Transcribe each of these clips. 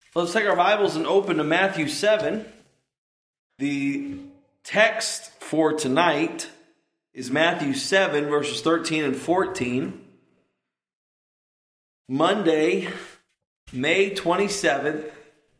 Let's take our Bibles and open to Matthew 7. The text for tonight is Matthew 7, verses 13 and 14. Monday, May 27th,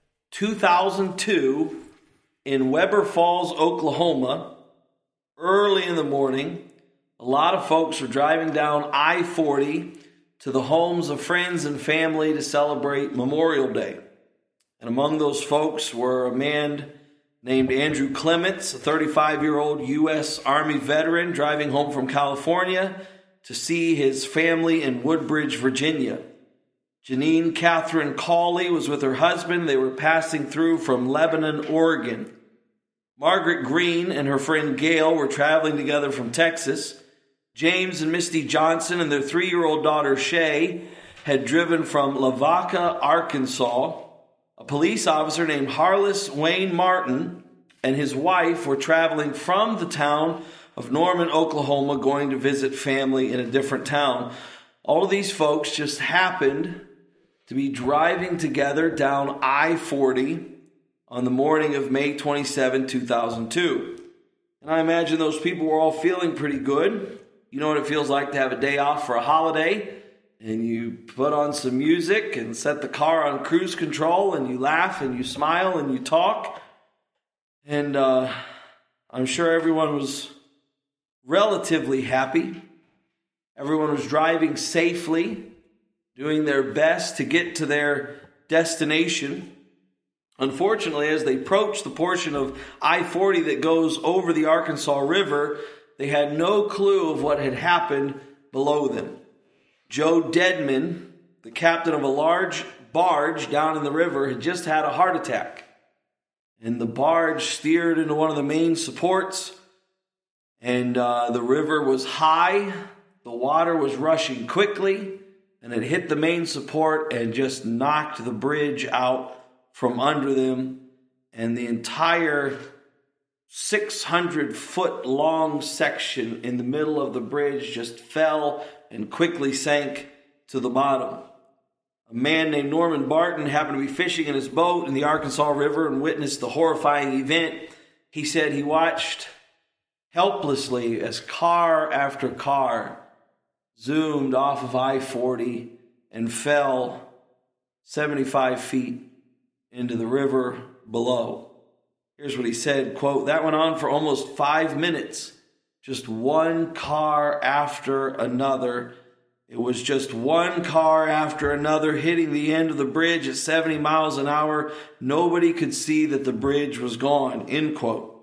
2002, in Weber Falls, Oklahoma, early in the morning. A lot of folks are driving down I-40 to the homes of friends and family to celebrate Memorial Day. And among those folks were a man named Andrew Clements, a 35-year-old U.S. Army veteran driving home from California to see his family in Woodbridge, Virginia. Janine Catherine Cawley was with her husband. They were passing through from Lebanon, Oregon. Margaret Green and her friend Gail were traveling together from Texas. James and Misty Johnson and their 3-year-old daughter Shay had driven from Lavaca, Arkansas. A police officer named Harless Wayne Martin and his wife were traveling from the town of Norman, Oklahoma, going to visit family in a different town. All of these folks just happened to be driving together down I-40 on the morning of May 27, 2002. And I imagine those people were all feeling pretty good. You know what it feels like to have a day off for a holiday? And you put on some music and set the car on cruise control and you laugh and you smile and you talk. And I'm sure everyone was relatively happy. Everyone was driving safely, doing their best to get to their destination. Unfortunately, as they approached the portion of I-40 that goes over the Arkansas River, they had no clue of what had happened below them. Joe Deadman, the captain of a large barge down in the river, had just had a heart attack. And the barge steered into one of the main supports, and the river was high, the water was rushing quickly, and it hit the main support and just knocked the bridge out from under them, and the entire 600-foot long section in the middle of the bridge just fell and quickly sank to the bottom. A man named Norman Barton happened to be fishing in his boat in the Arkansas River and witnessed the horrifying event. He said he watched helplessly as car after car zoomed off of I-40 and fell 75 feet into the river below. Here's what he said, quote, "That went on for almost 5 minutes. Just one car after another. It was just one car after another hitting the end of the bridge at 70 miles an hour. Nobody could see that the bridge was gone," end quote.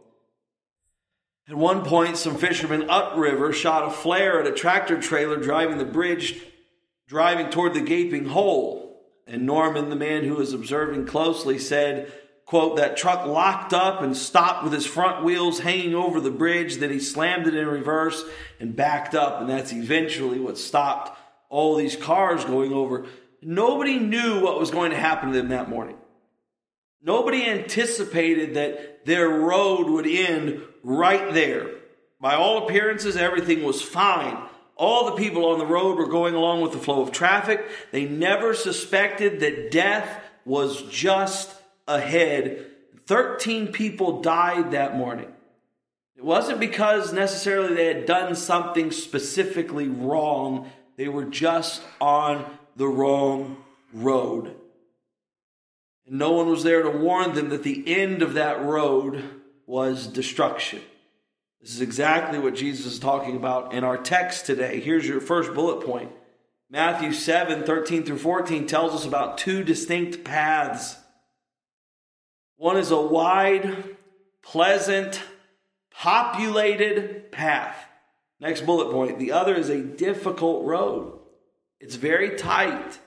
At one point, some fishermen upriver shot a flare at a tractor trailer driving the bridge, driving toward the gaping hole. And Norman, the man who was observing closely, said, quote, "That truck locked up and stopped with his front wheels hanging over the bridge. Then he slammed it in reverse and backed up. And that's eventually what stopped all these cars going over." Nobody knew what was going to happen to them that morning. Nobody anticipated that their road would end right there. By all appearances, everything was fine. All the people on the road were going along with the flow of traffic. They never suspected that death was just ahead. 13 people died that morning. It wasn't because necessarily they had done something specifically wrong. They were just on the wrong road. And no one was there to warn them that the end of that road was destruction. This is exactly what Jesus is talking about in our text today. Here's your first bullet point. Matthew 7, 13 through 14 tells us about two distinct paths. One is a wide, pleasant, populated path. Next bullet point. The other is a difficult road. It's very tight,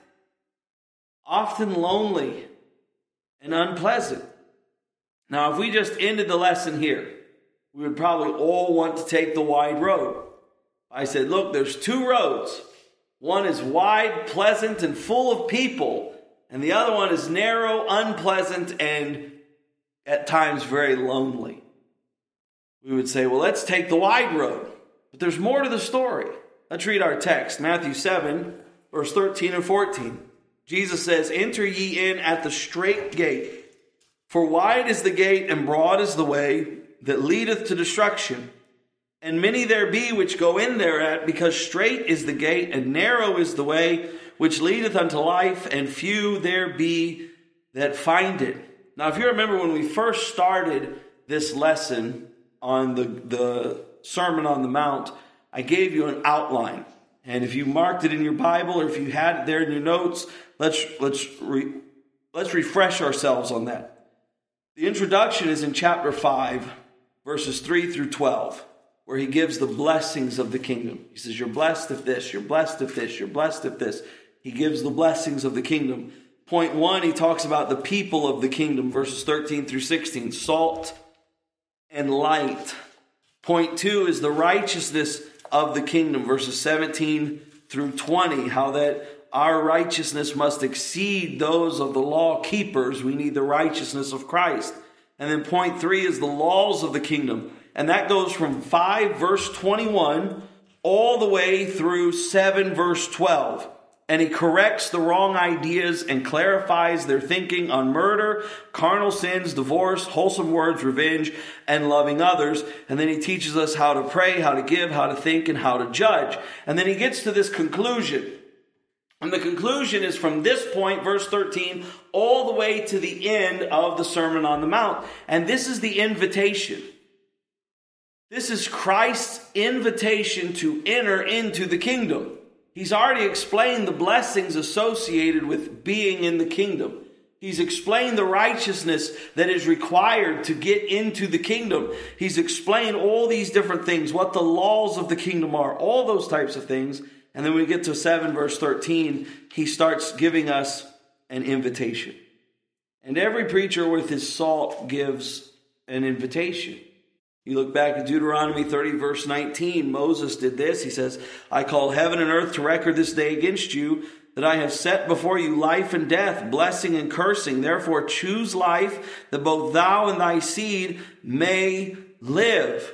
often lonely, and unpleasant. Now, if we just ended the lesson here, we would probably all want to take the wide road. I said, look, there's two roads. One is wide, pleasant, and full of people, and the other one is narrow, unpleasant, and at times very lonely. We would say, well, let's take the wide road. But there's more to the story. Let's read our text, Matthew 7, verse 13 and 14. Jesus says, enter ye in at the strait gate. For wide is the gate and broad is the way that leadeth to destruction. And many there be which go in thereat, because strait is the gate and narrow is the way which leadeth unto life, and few there be that find it. Now, if you remember when we first started this lesson on the Sermon on the Mount, I gave you an outline. And if you marked it in your Bible or if you had it there in your notes, let's refresh ourselves on that. The introduction is in chapter 5, verses 3 through 12. Where he gives the blessings of the kingdom. He says, you're blessed if this, you're blessed if this, you're blessed if this. He gives the blessings of the kingdom. Point 1, he talks about the people of the kingdom, verses 13 through 16, salt and light. Point 2 is the righteousness of the kingdom, verses 17 through 20, how that our righteousness must exceed those of the law keepers. We need the righteousness of Christ. And then point 3 is the laws of the kingdom. And that goes from 5 verse 21 all the way through 7 verse 12. And he corrects the wrong ideas and clarifies their thinking on murder, carnal sins, divorce, wholesome words, revenge, and loving others. And then he teaches us how to pray, how to give, how to think, and how to judge. And then he gets to this conclusion. And the conclusion is from this point, verse 13, all the way to the end of the Sermon on the Mount. And this is the invitation. This is Christ's invitation to enter into the kingdom. He's already explained the blessings associated with being in the kingdom. He's explained the righteousness that is required to get into the kingdom. He's explained all these different things, what the laws of the kingdom are, all those types of things. And then we get to 7 verse 13, he starts giving us an invitation. And every preacher with his salt gives an invitation. You look back at Deuteronomy 30 verse 19, Moses did this. He says, I call heaven and earth to record this day against you, that I have set before you life and death, blessing and cursing. Therefore choose life, that both thou and thy seed may live.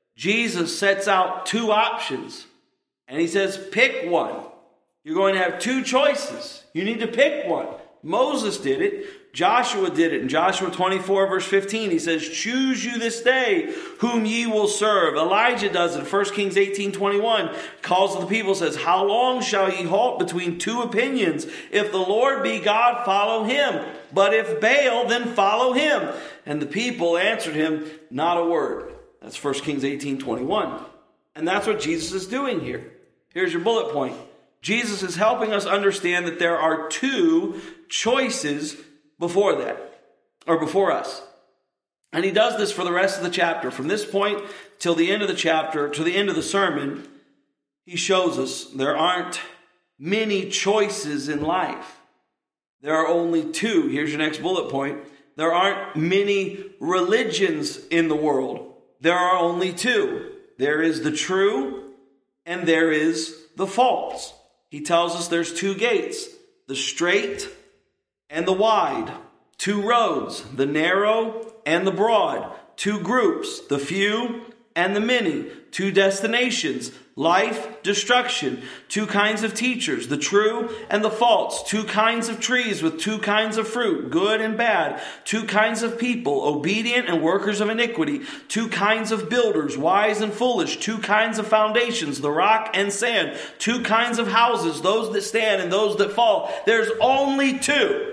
Jesus sets out 2 options. And he says, pick one. You're going to have 2 choices. You need to pick one. Moses did it. Joshua did it. In Joshua 24 verse 15, he says, choose you this day whom ye will serve. Elijah does it. 1 Kings 18:21 calls the people, says, how long shall ye halt between 2 opinions? If the Lord be God, follow him. But if Baal, then follow him. And the people answered him, not a word. That's 1 Kings 18:21. And that's what Jesus is doing here. Here's your bullet point. Jesus is helping us understand that there are 2 choices before that, or before us. And he does this for the rest of the chapter. From this point till the end of the chapter, to the end of the sermon, he shows us there aren't many choices in life. There are only 2. Here's your next bullet point. There aren't many religions in the world. There are only 2. There is the true and there is the false. He tells us there's 2 gates, the straight and the wide, 2 roads, the narrow and the broad, 2 groups, the few and the many, 2 destinations, life, destruction, 2 kinds of teachers, the true and the false, 2 kinds of trees with 2 kinds of fruit, good and bad, 2 kinds of people, obedient and workers of iniquity, 2 kinds of builders, wise and foolish, 2 kinds of foundations, the rock and sand, 2 kinds of houses, those that stand and those that fall. There's only 2.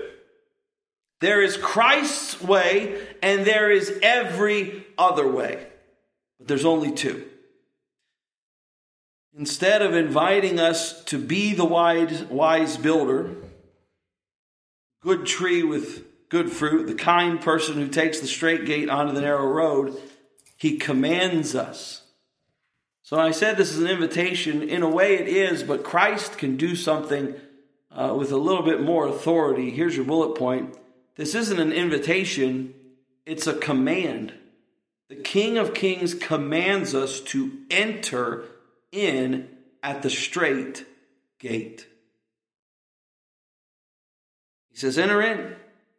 There is Christ's way and there is every other way. But there's only 2. Instead of inviting us to be the wise builder, good tree with good fruit, the kind person who takes the straight gate onto the narrow road, he commands us. So I said this is an invitation. In a way it is, but Christ can do something with a little bit more authority. Here's your bullet point. This isn't an invitation, it's a command. The King of Kings commands us to enter in at the straight gate. He says, enter in.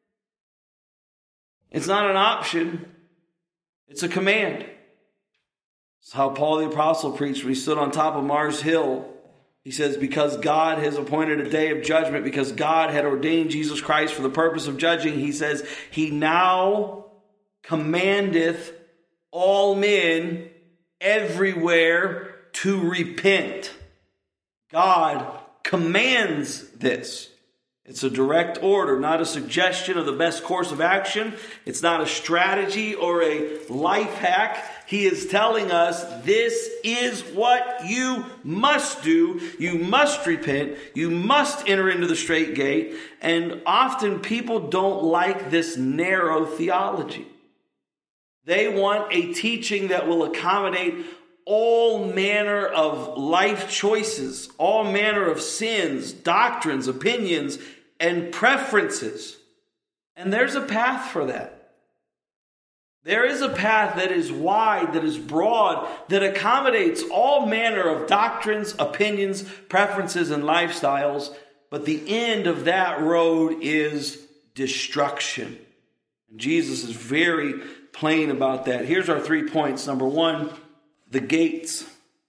It's not an option. It's a command. It's how Paul the Apostle preached when he stood on top of Mars Hill He says, because God has appointed a day of judgment, because God had ordained Jesus Christ for the purpose of judging, he says, he now commandeth all men everywhere to repent. God commands this. It's a direct order, not a suggestion of the best course of action. It's not a strategy or a life hack. He is telling us this is what you must do. You must repent. You must enter into the straight gate. And often people don't like this narrow theology. They want a teaching that will accommodate all manner of life choices, all manner of sins, doctrines, opinions, and preferences. And there's a path for that. There is a path that is wide, that is broad, that accommodates all manner of doctrines, opinions, preferences, and lifestyles. But the end of that road is destruction. And Jesus is very plain about that. Here's our 3 points. Number 1, the gates.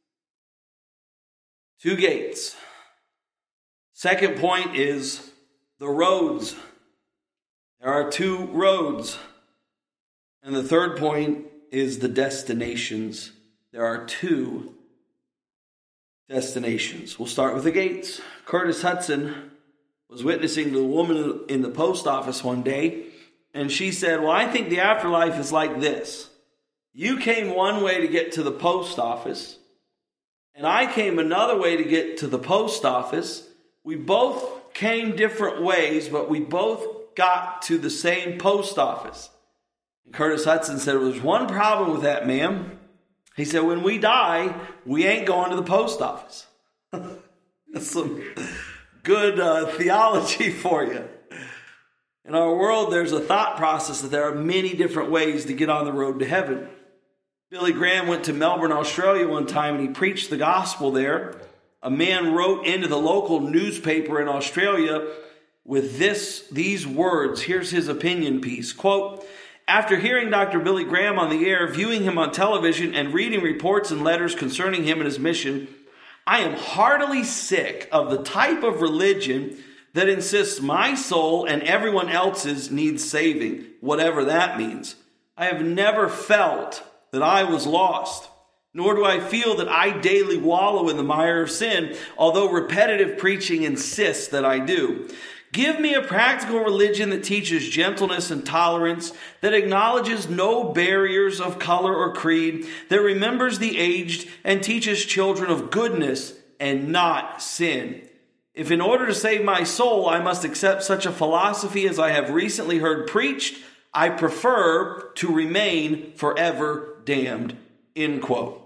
2 gates. Second point is the roads. There are 2 roads. And the third point is the destinations. There are 2 destinations. We'll start with the gates. Curtis Hudson was witnessing to the woman in the post office one day, and she said, well, I think the afterlife is like this. You came one way to get to the post office, and I came another way to get to the post office. We both came different ways, but we both got to the same post office. And Curtis Hudson said, well, there's one problem with that, ma'am. He said, when we die, we ain't going to the post office. That's some good theology for you. In our world, there's a thought process that there are many different ways to get on the road to heaven. Billy Graham went to Melbourne, Australia one time, and he preached the gospel there. A man wrote into the local newspaper in Australia with these words. Here's his opinion piece. Quote, after hearing Dr. Billy Graham on the air, viewing him on television, and reading reports and letters concerning him and his mission, I am heartily sick of the type of religion that insists my soul and everyone else's needs saving, whatever that means. I have never felt that I was lost, nor do I feel that I daily wallow in the mire of sin, although repetitive preaching insists that I do. Give me a practical religion that teaches gentleness and tolerance, that acknowledges no barriers of color or creed, that remembers the aged and teaches children of goodness and not sin. If in order to save my soul, I must accept such a philosophy as I have recently heard preached, I prefer to remain forever damned. End quote.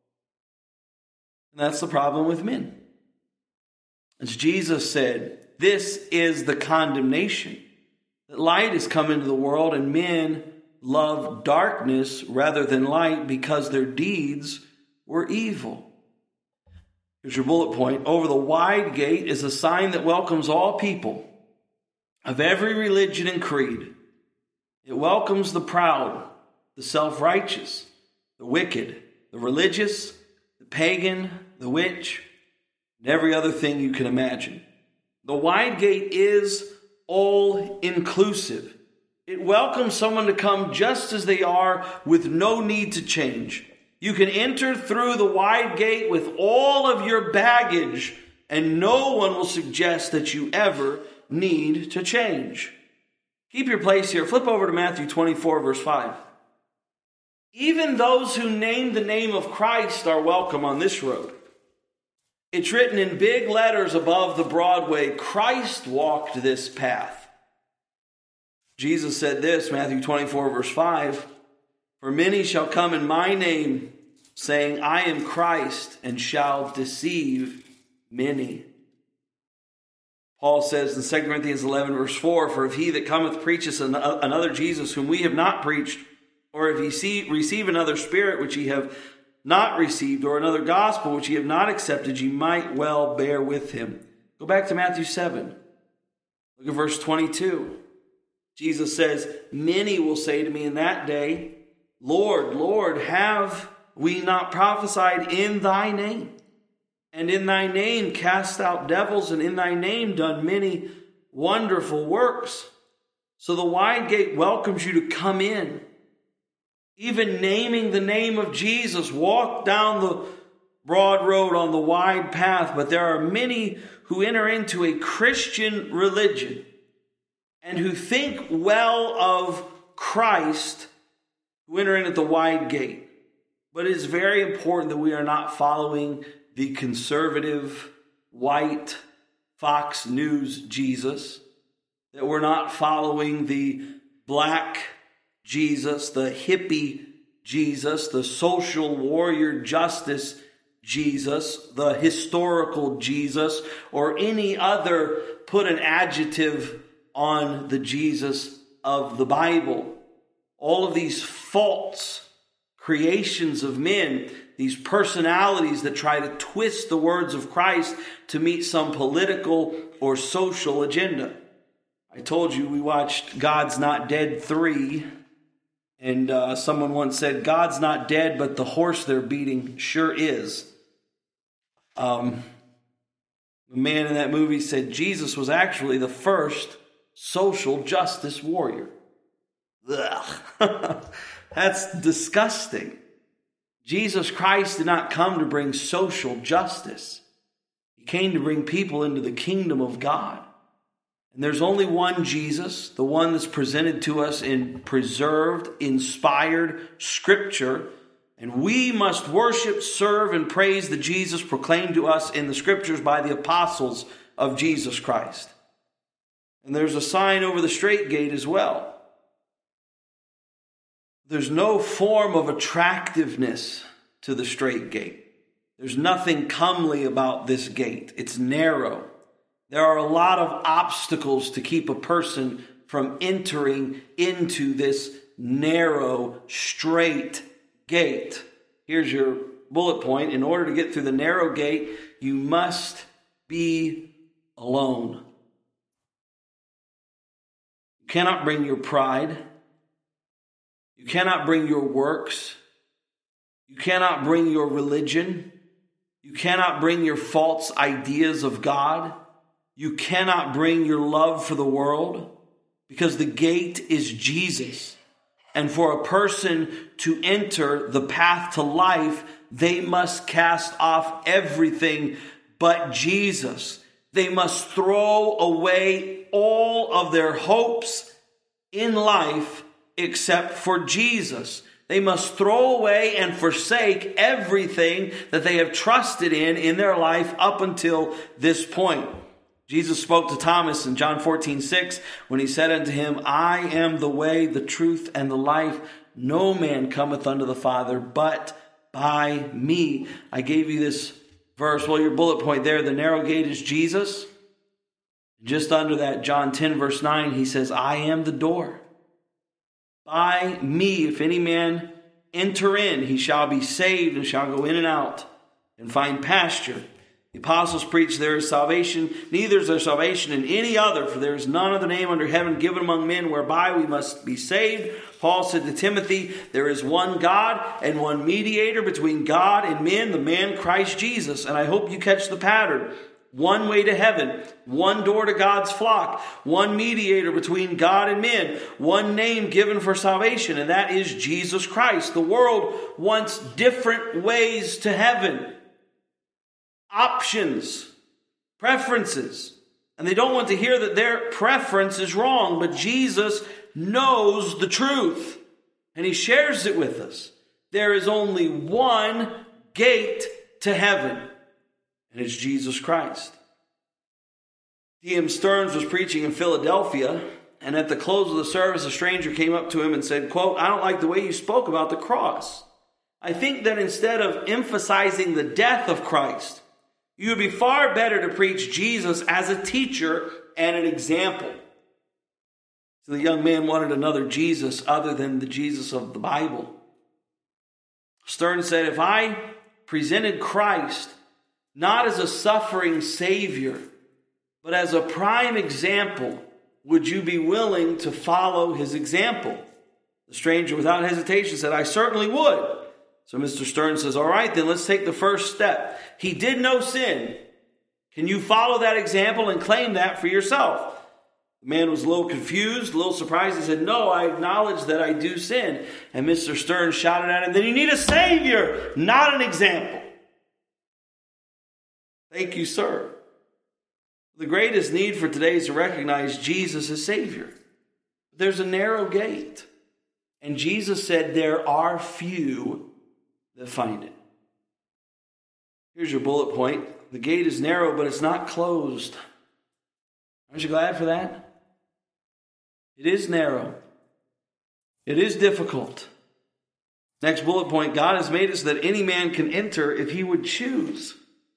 And that's the problem with men. As Jesus said, this is the condemnation. That light has come into the world and men love darkness rather than light because their deeds were evil. Here's your bullet point. Over the wide gate is a sign that welcomes all people of every religion and creed. It welcomes the proud, the self-righteous, the wicked, the religious, the pagan, the witch, and every other thing you can imagine. The wide gate is all-inclusive. It welcomes someone to come just as they are with no need to change. You can enter through the wide gate with all of your baggage, and no one will suggest that you ever need to change. Keep your place here. Flip over to Matthew 24, verse 5. Even those who name the name of Christ are welcome on this road. It's written in big letters above the Broadway, Christ walked this path. Jesus said this, Matthew 24, verse 5, for many shall come in my name, saying, I am Christ, and shall deceive many. Paul says in 2 Corinthians 11, verse 4, for if he that cometh preacheth another Jesus whom we have not preached, or if ye receive another spirit which ye have not received, or another gospel which ye have not accepted, ye might well bear with him. Go back to Matthew 7. Look at verse 22. Jesus says, many will say to me in that day, Lord, Lord, have we not prophesied in thy name? and in thy name cast out devils, and in thy name done many wonderful works. So the wide gate welcomes you to come in. Even naming the name of Jesus, walk down the broad road on the wide path. But there are many who enter into a Christian religion and who think well of Christ, who enter in at the wide gate. But it is very important that we are not following the conservative, white, Fox News Jesus, that we're not following the black Jesus, the hippie Jesus, the social warrior justice Jesus, the historical Jesus, or any other put an adjective on the Jesus of the Bible. All of these false creations of men, these personalities that try to twist the words of Christ to meet some political or social agenda. I told you we watched God's Not Dead 3, and someone once said, God's not dead, but the horse they're beating sure is. The man in that movie said Jesus was actually the first social justice warrior. Ugh. That's disgusting. Jesus Christ did not come to bring social justice. He came to bring people into the kingdom of God. And there's only one Jesus, the one that's presented to us in preserved, inspired Scripture. And we must worship, serve, and praise the Jesus proclaimed to us in the Scriptures by the apostles of Jesus Christ. And there's a sign over the straight gate as well. There's no form of attractiveness to the straight gate. There's nothing comely about this gate. It's narrow. There are a lot of obstacles to keep a person from entering into this narrow, straight gate. Here's your bullet point. In order to get through the narrow gate, you must be alone. You cannot bring your pride. You cannot bring your works. You cannot bring your religion. You cannot bring your false ideas of God. You cannot bring your love for the world, because the gate is Jesus. And for a person to enter the path to life, they must cast off everything but Jesus. They must throw away all of their hopes in life except for Jesus. They must throw away and forsake everything that they have trusted in their life up until this point. Jesus spoke to Thomas in John 14:6 when he said unto him, I am the way, the truth, and the life. No man cometh unto the Father but by me. I gave you this verse. Well, your bullet point there, the narrow gate is Jesus. Just under that, John 10 verse 9, he says, I am the door. By me, if any man enter in, he shall be saved and shall go in and out and find pasture. The apostles preach there is salvation, neither is there salvation in any other, for there is none other name under heaven given among men whereby we must be saved. Paul said to Timothy, there is one God and one mediator between God and men, the man Christ Jesus. And I hope you catch the pattern. One way to heaven, one door to God's flock, one mediator between God and men, one name given for salvation, and that is Jesus Christ. The world wants different ways to heaven. Options, preferences, and they don't want to hear that their preference is wrong, but Jesus knows the truth and he shares it with us. There is only one gate to heaven, and it's Jesus Christ. D.M. Stearns was preaching in Philadelphia, and at the close of the service, a stranger came up to him and said, quote, I don't like the way you spoke about the cross. I think that instead of emphasizing the death of Christ, you would be far better to preach Jesus as a teacher and an example. So the young man wanted another Jesus other than the Jesus of the Bible. Stern said, if I presented Christ not as a suffering Savior, but as a prime example, would you be willing to follow his example? The stranger without hesitation said, I certainly would. So Mr. Stern says, all right, then let's take the first step. He did no sin. Can you follow that example and claim that for yourself? The man was a little confused, a little surprised. He said, no, I acknowledge that I do sin. And Mr. Stern shouted at him, then you need a Savior, not an example. Thank you, sir. The greatest need for today is to recognize Jesus as Savior. There's a narrow gate. And Jesus said there are few that find it. Here's your bullet point. The gate is narrow, but it's not closed. Aren't you glad for that? It is narrow. It is difficult. Next bullet point, God has made it so that any man can enter if he would choose.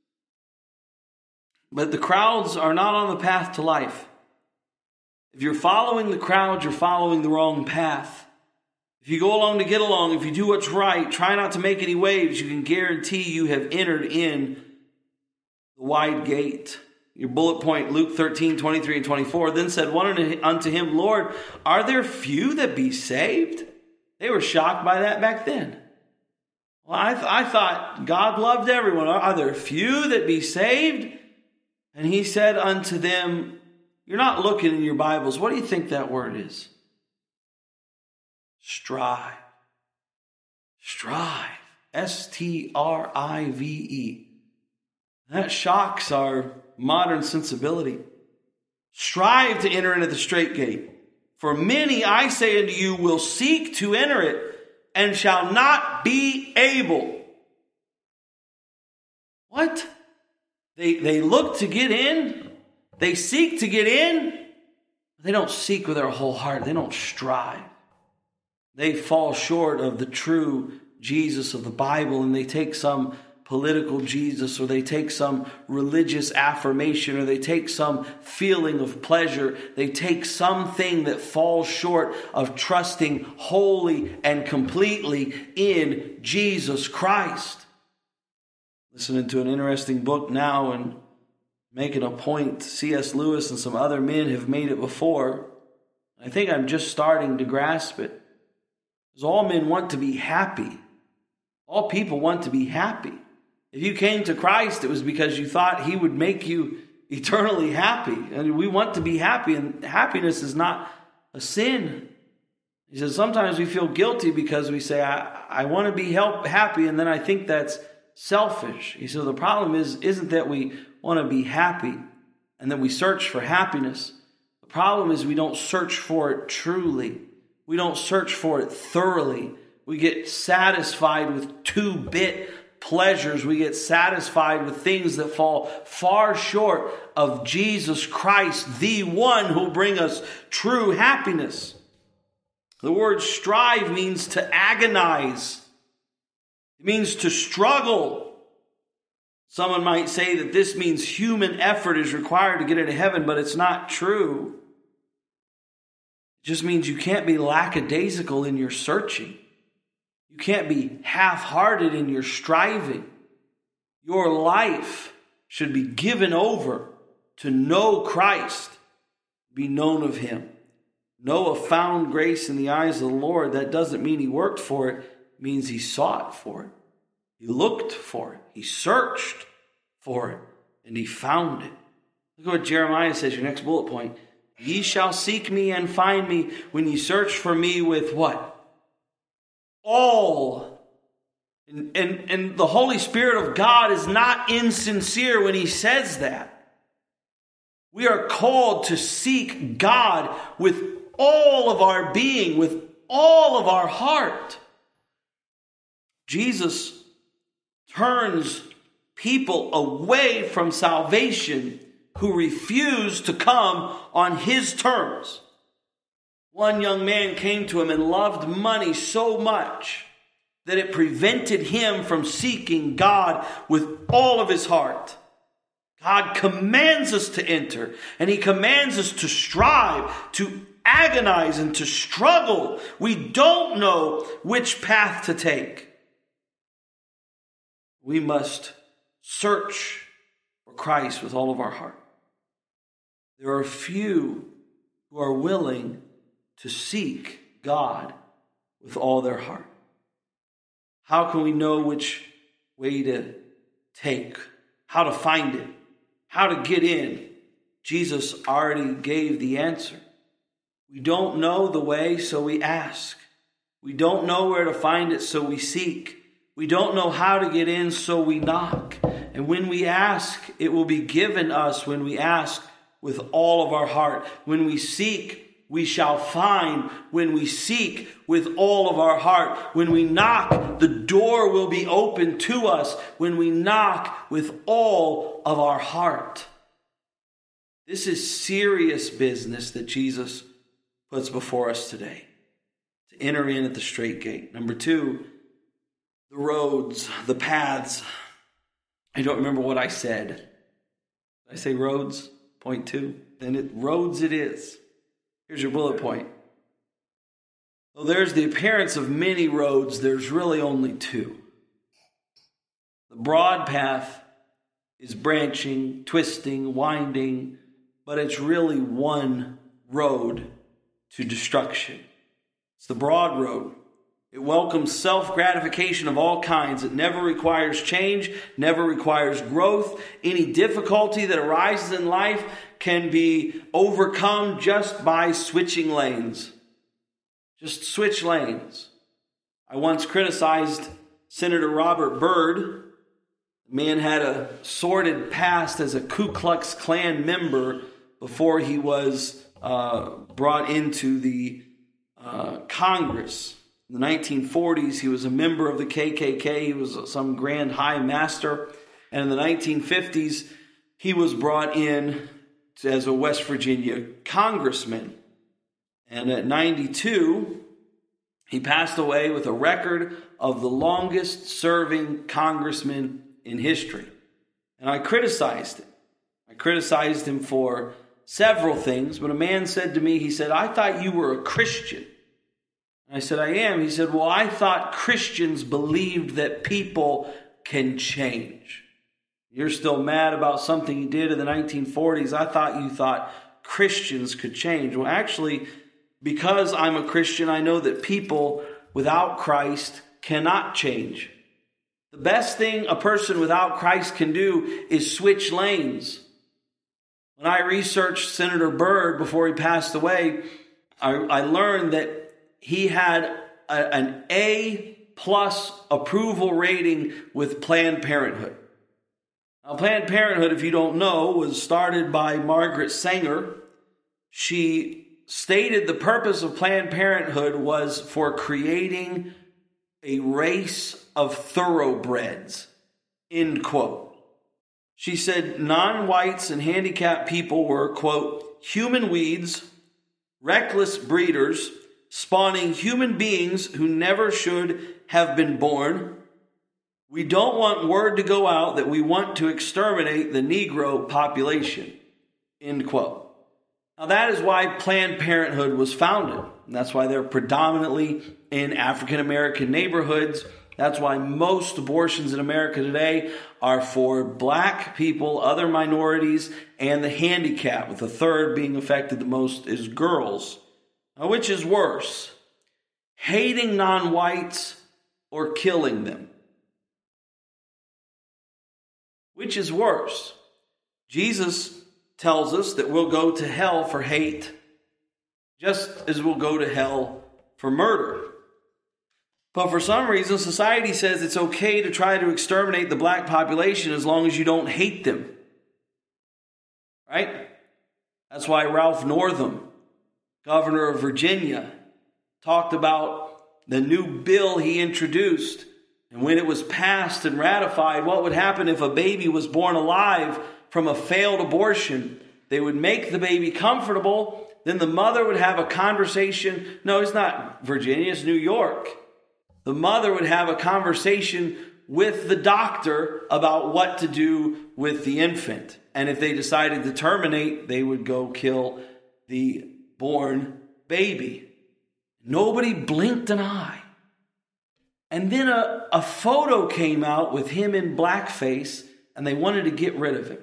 But the crowds are not on the path to life. If you're following the crowd, you're following the wrong path. If you go along to get along, if you do what's right, try not to make any waves, you can guarantee you have entered in the wide gate. Your bullet point, Luke 13, 23 and 24. Then said one unto him, Lord, are there few that be saved? They were shocked by that back then. Well, I thought God loved everyone. Are there few that be saved? And he said unto them, you're not looking in your Bibles. What do you think that word is? Strive. Strive. S-T-R-I-V-E. That shocks our modern sensibility. Strive to enter into the strait gate. For many, I say unto you, will seek to enter it, and shall not be able. What? They look to get in. They seek to get in. They don't seek with their whole heart. They don't strive. They fall short of the true Jesus of the Bible, and they take some political Jesus, or they take some religious affirmation, or they take some feeling of pleasure. They take something that falls short of trusting wholly and completely in Jesus Christ. Listening to an interesting book now and making a point. C.S. Lewis and some other men have made it before. I think I'm just starting to grasp it. Because all men want to be happy. All people want to be happy. If you came to Christ, it was because you thought he would make you eternally happy. And we want to be happy, and happiness is not a sin. He says sometimes we feel guilty because we say, I want to be happy, and then I think that's selfish. He said the problem isn't that we want to be happy and then we search for happiness. The problem is we don't search for it truly. We don't search for it thoroughly. We get satisfied with two-bit pleasures. We get satisfied with things that fall far short of Jesus Christ, the one who will bring us true happiness. The word strive means to agonize. It means to struggle. Someone might say that this means human effort is required to get into heaven, but it's not true. It just means you can't be lackadaisical in your searching. You can't be half-hearted in your striving. Your life should be given over to know Christ, be known of him. Noah found grace in the eyes of the Lord. That doesn't mean he worked for it. It means he sought for it. He looked for it. He searched for it. And he found it. Look at what Jeremiah says, your next bullet point. Ye shall seek me and find me when ye search for me with what? All. And the Holy Spirit of God is not insincere when he says that. We are called to seek God with all of our being, with all of our heart. Jesus turns people away from salvation who refuse to come on his terms. One young man came to him and loved money so much that it prevented him from seeking God with all of his heart. God commands us to enter, and he commands us to strive, to agonize, and to struggle. We don't know which path to take. We must search for Christ with all of our heart. There are few who are willing to seek God with all their heart. How can we know which way to take? How to find it? How to get in? Jesus already gave the answer. We don't know the way, so we ask. We don't know where to find it, so we seek. We don't know how to get in, so we knock. And when we ask, it will be given us when we ask with all of our heart. When we seek, we shall find. When we seek with all of our heart. When we knock, the door will be open to us. When we knock with all of our heart. This is serious business that Jesus puts before us today. To enter in at the straight gate. Number 2, the roads, the paths. I don't remember what I said. Did I say roads? Point 2. Then roads it is. Here's your bullet point. Well, there's the appearance of many roads. There's really only 2. The broad path is branching, twisting, winding, but it's really one road to destruction. It's the broad road. It welcomes self-gratification of all kinds. It never requires change, never requires growth. Any difficulty that arises in life can be overcome just by switching lanes. Just switch lanes. I once criticized Senator Robert Byrd. The man had a sordid past as a Ku Klux Klan member before he was brought into the Congress. In the 1940s, he was a member of the KKK. He was some grand high master. And in the 1950s, he was brought in as a West Virginia congressman. And at 92, he passed away with a record of the longest serving congressman in history. And I criticized him. I criticized him for several things, but a man said to me, he said, "I thought you were a Christian." And I said, "I am." He said, "Well, I thought Christians believed that people can change. You're still mad about something you did in the 1940s. I thought you thought Christians could change." Well, actually, because I'm a Christian, I know that people without Christ cannot change. The best thing a person without Christ can do is switch lanes. When I researched Senator Byrd before he passed away, I learned that he had an A+ approval rating with Planned Parenthood. Now, Planned Parenthood, if you don't know, was started by Margaret Sanger. She stated the purpose of Planned Parenthood was for creating a race of thoroughbreds, end quote. She said non-whites and handicapped people were, quote, human weeds, reckless breeders, spawning human beings who never should have been born. We don't want word to go out that we want to exterminate the Negro population, end quote. Now that is why Planned Parenthood was founded. And that's why they're predominantly in African American neighborhoods. That's why most abortions in America today are for black people, other minorities, and the handicapped, with the third being affected the most is girls. Now, which is worse, hating non-whites or killing them? Which is worse? Jesus tells us that we'll go to hell for hate, just as we'll go to hell for murder. But for some reason, society says it's okay to try to exterminate the black population as long as you don't hate them. Right? That's why Ralph Northam, governor of Virginia, talked about the new bill he introduced. And when it was passed and ratified, what would happen if a baby was born alive from a failed abortion? They would make the baby comfortable. Then the mother would have a conversation. No, it's not Virginia, it's New York. The mother would have a conversation with the doctor about what to do with the infant. And if they decided to terminate, they would go kill the born baby. Nobody blinked an eye. And then a photo came out with him in blackface, and they wanted to get rid of him.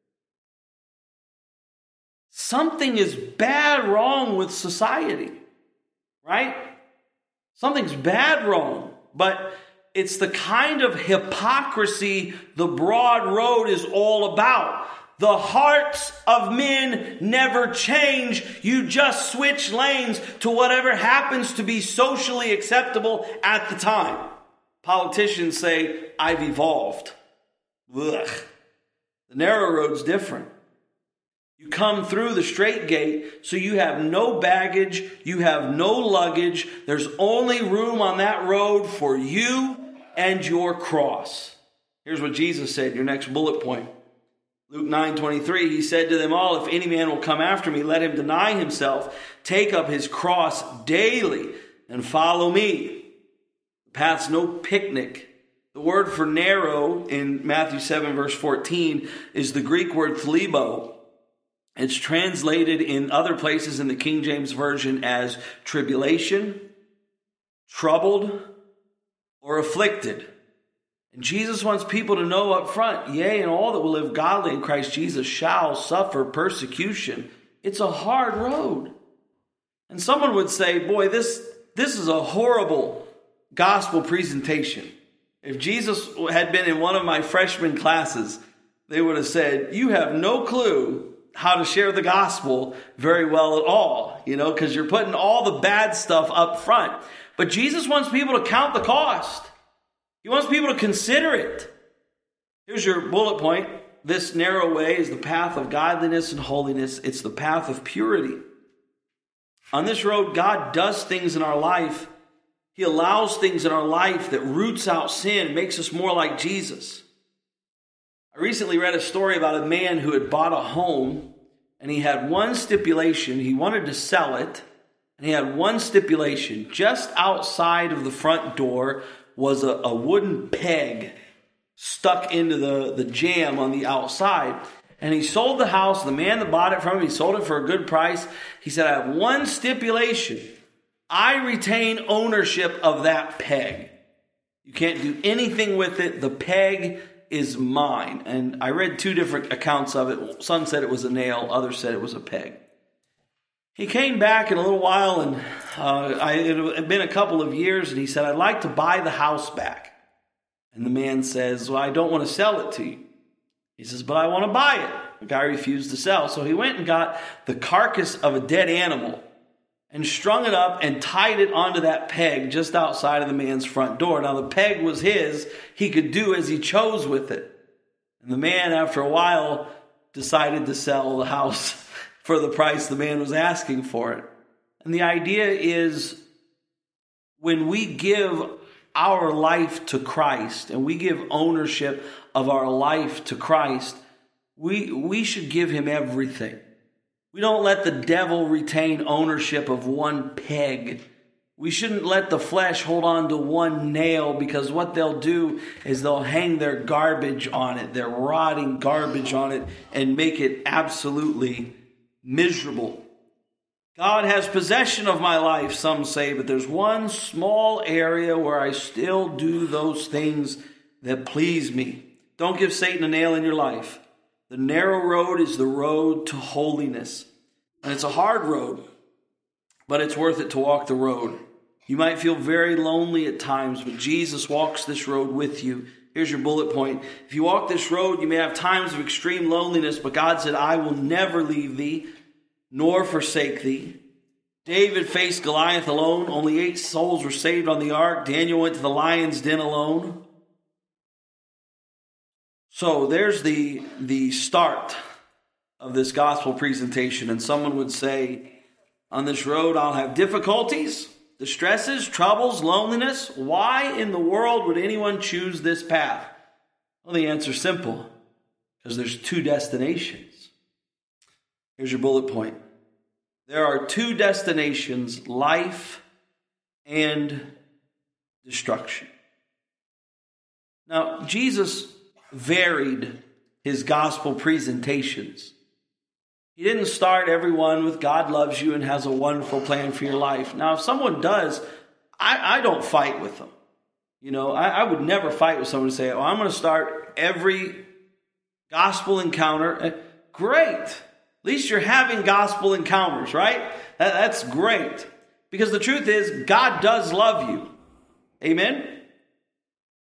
Something is bad wrong with society, right? Something's bad wrong. But It's the kind of hypocrisy the broad road is all about. The hearts of men never change. You just switch lanes to whatever happens to be socially acceptable at the time. Politicians say, I've evolved. Ugh. The narrow road's different. You come through the straight gate, so you have no baggage, you have no luggage. There's only room on that road for you and your cross. Here's what Jesus said, your next bullet point. Luke 9:23, he said to them all, if any man will come after me, let him deny himself, take up his cross daily, and follow me. The path's no picnic. The word for narrow in Matthew 7 verse 14 is the Greek word thlebo. It's translated in other places in the King James Version as tribulation, troubled, or afflicted. And Jesus wants people to know up front, yea, and all that will live godly in Christ Jesus shall suffer persecution. It's a hard road. And someone would say, boy, this is a horrible gospel presentation. If Jesus had been in one of my freshman classes, they would have said, you have no clue how to share the gospel very well at all, because you're putting all the bad stuff up front. But Jesus wants people to count the cost. He wants people to consider it. Here's your bullet point. This narrow way is the path of godliness and holiness. It's the path of purity. On this road, God does things in our life. He allows things in our life that roots out sin, makes us more like Jesus. I recently read a story about a man who had bought a home, and he had one stipulation. He wanted to sell it, and he had one stipulation. Just outside of the front door was a wooden peg stuck into the jamb on the outside. And he sold the house. The man that bought it from him, he sold it for a good price. He said, I have one stipulation. I retain ownership of that peg. You can't do anything with it. The peg is mine. And I read two different accounts of it. Some said it was a nail. Others said it was a peg. He came back in a little while, and it had been a couple of years, and he said, I'd like to buy the house back. And the man says, well, I don't want to sell it to you. He says, but I want to buy it. The guy refused to sell. So he went and got the carcass of a dead animal and strung it up and tied it onto that peg just outside of the man's front door. Now, the peg was his. He could do as he chose with it. And the man, after a while, decided to sell the house for the price the man was asking for it. And the idea is, when we give our life to Christ and we give ownership of our life to Christ, we should give him everything. We don't let the devil retain ownership of one peg. We shouldn't let the flesh hold on to one nail, because what they'll do is they'll hang their garbage on it, their rotting garbage on it, and make it absolutely miserable. God has possession of my life, some say, but there's one small area where I still do those things that please me. Don't give Satan a nail in your life. The narrow road is the road to holiness. And it's a hard road, but it's worth it to walk the road. You might feel very lonely at times, but Jesus walks this road with you. Here's your bullet point. If you walk this road, you may have times of extreme loneliness, but God said, I will never leave thee, nor forsake thee. David faced Goliath alone. Only 8 souls were saved on the ark. Daniel went to the lion's den alone. So there's the start of this gospel presentation. And someone would say, on this road I'll have difficulties, distresses, troubles, loneliness. Why in the world would anyone choose this path? Well, the answer's simple. Because there's 2 destinations. Here's your bullet point. There are 2 destinations, life and destruction. Now, Jesus varied his gospel presentations. He didn't start everyone with God loves you and has a wonderful plan for your life. Now, if someone does, I don't fight with them. I would never fight with someone to say, I'm going to start every gospel encounter. Great. At least you're having gospel encounters, right? That's great. Because the truth is, God does love you. Amen?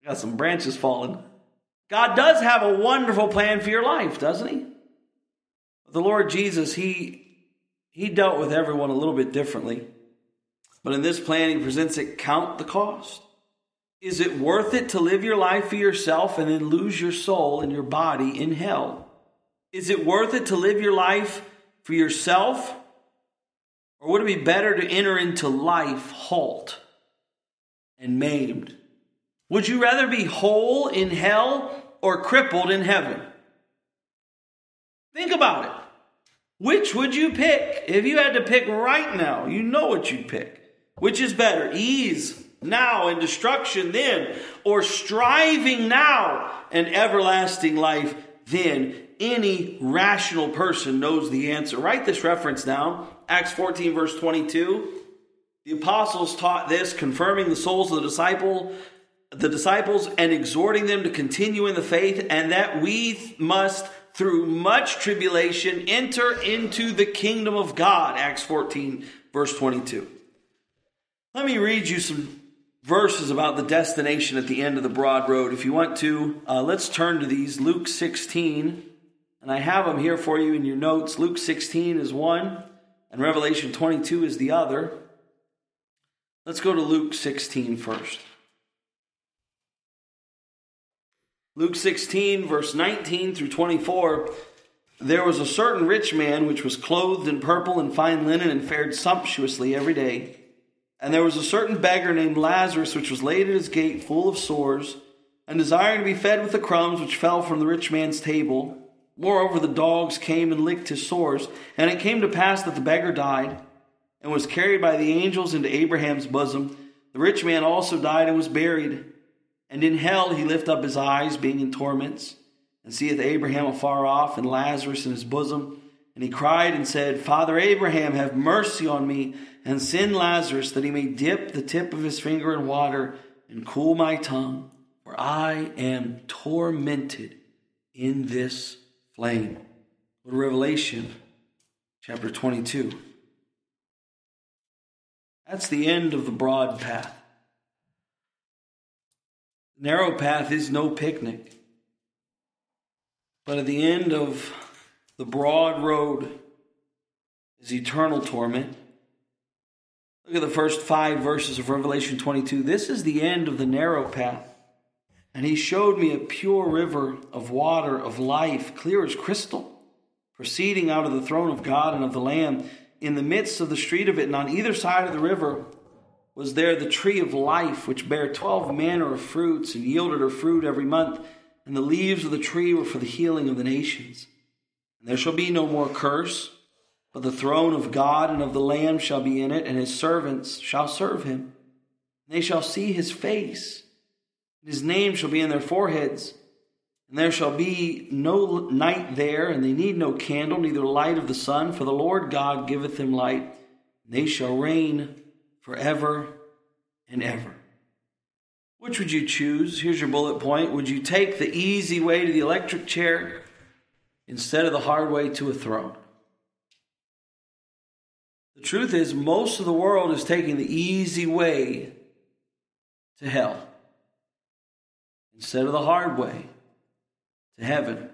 Got some branches falling. God does have a wonderful plan for your life, doesn't he? The Lord Jesus, he dealt with everyone a little bit differently. But in this plan, he presents it, count the cost. Is it worth it to live your life for yourself and then lose your soul and your body in hell? Is it worth it to live your life for yourself? Or would it be better to enter into life halt and maimed? Would you rather be whole in hell or crippled in heaven? Think about it. Which would you pick? If you had to pick right now, you know what you'd pick. Which is better? Ease now and destruction then, or striving now and everlasting life then? Any rational person knows the answer. Write this reference down. Acts 14 verse 22. The apostles taught this, confirming the souls of the disciples and exhorting them to continue in the faith, and that we must through much tribulation enter into the kingdom of God. Acts 14 verse 22. Let me read you some verses about the destination at the end of the broad road. If you want to, let's turn to these. Luke 16, and I have them here for you in your notes. Luke 16 is one, and Revelation 22 is the other. Let's go to Luke 16 first. Luke 16, verse 19 through 24. There was a certain rich man which was clothed in purple and fine linen and fared sumptuously every day. And there was a certain beggar named Lazarus, which was laid at his gate full of sores, and desiring to be fed with the crumbs which fell from the rich man's table. Moreover, the dogs came and licked his sores. And it came to pass that the beggar died, and was carried by the angels into Abraham's bosom. The rich man also died and was buried. And in hell he lift up his eyes, being in torments, and seeth Abraham afar off, and Lazarus in his bosom. And he cried and said, Father Abraham, have mercy on me, and send Lazarus, that he may dip the tip of his finger in water, and cool my tongue, for I am tormented in this flame. Revelation chapter 22. That's the end of the broad path. The narrow path is no picnic. But at the end of the broad road is eternal torment. Look at the first 5 verses of Revelation 22. This is the end of the narrow path. And he showed me a pure river of water of life, clear as crystal, proceeding out of the throne of God and of the Lamb. In the midst of the street of it, and on either side of the river, was there the tree of life, which bare 12 manner of fruits, and yielded her fruit every month. And the leaves of the tree were for the healing of the nations. And there shall be no more curse, but the throne of God and of the Lamb shall be in it, and his servants shall serve him. And they shall see his face, and his name shall be in their foreheads. And there shall be no night there, and they need no candle, neither light of the sun, for the Lord God giveth them light. And they shall reign forever and ever. Which would you choose? Here's your bullet point. Would you take the easy way to the electric chair instead of the hard way to a throne? The truth is, most of the world is taking the easy way to hell instead of the hard way to heaven.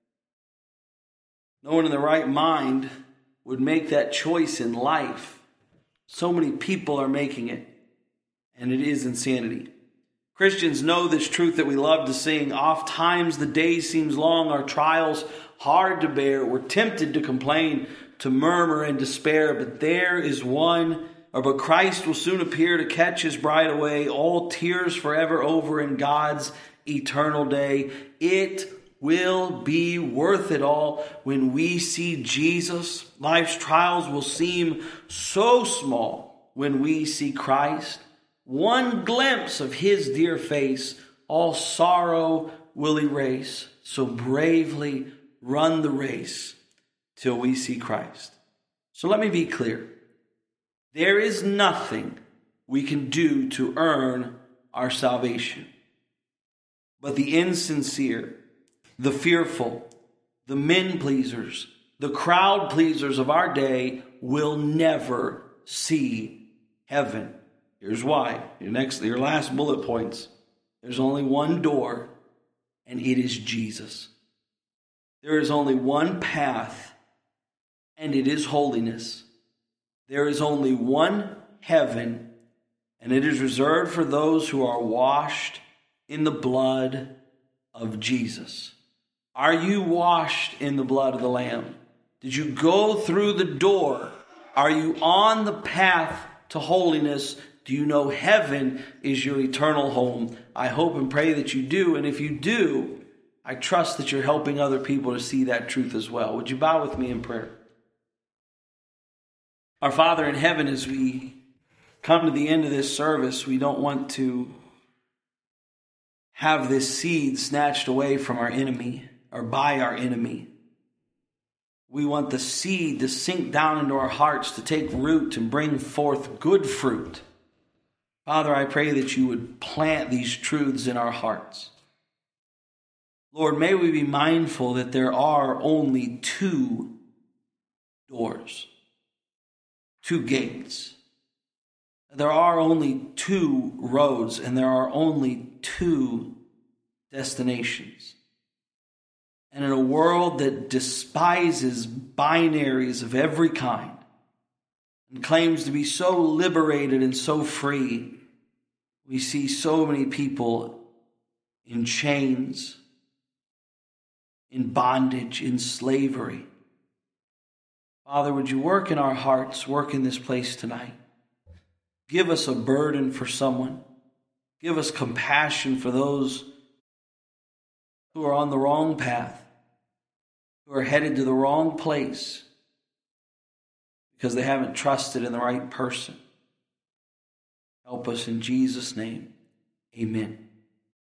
No one in their right mind would make that choice in life. So many people are making it, and it is insanity. Christians know this truth that we love to sing. Oft times the day seems long, our trials hard to bear. We're tempted to complain, to murmur and despair, but but Christ will soon appear to catch his bride away, all tears forever over in God's eternal day. It will be worth it all when we see Jesus. Life's trials will seem so small when we see Christ. One glimpse of his dear face, all sorrow will erase. So bravely run the race till we see Christ. So let me be clear. There is nothing we can do to earn our salvation. But the insincere, the fearful, the men pleasers, the crowd pleasers of our day will never see heaven. Here's why. Your last bullet points. There's only one door, and it is Jesus. There is only one path, and it is holiness. There is only one heaven, and it is reserved for those who are washed in the blood of Jesus. Are you washed in the blood of the Lamb? Did you go through the door? Are you on the path to holiness? Do you know heaven is your eternal home? I hope and pray that you do. And if you do, I trust that you're helping other people to see that truth as well. Would you bow with me in prayer? Our Father in heaven, as we come to the end of this service, we don't want to have this seed snatched away from our enemy or by our enemy. We want the seed to sink down into our hearts, to take root and bring forth good fruit. Father, I pray that you would plant these truths in our hearts. Lord, may we be mindful that there are only two doors, two gates. There are only two roads, and there are only two destinations. And in a world that despises binaries of every kind and claims to be so liberated and so free, we see so many people in chains, in bondage, in slavery. Father, would you work in our hearts, work in this place tonight? Give us a burden for someone. Give us compassion for those who are on the wrong path, who are headed to the wrong place because they haven't trusted in the right person. Help us in Jesus' name. Amen.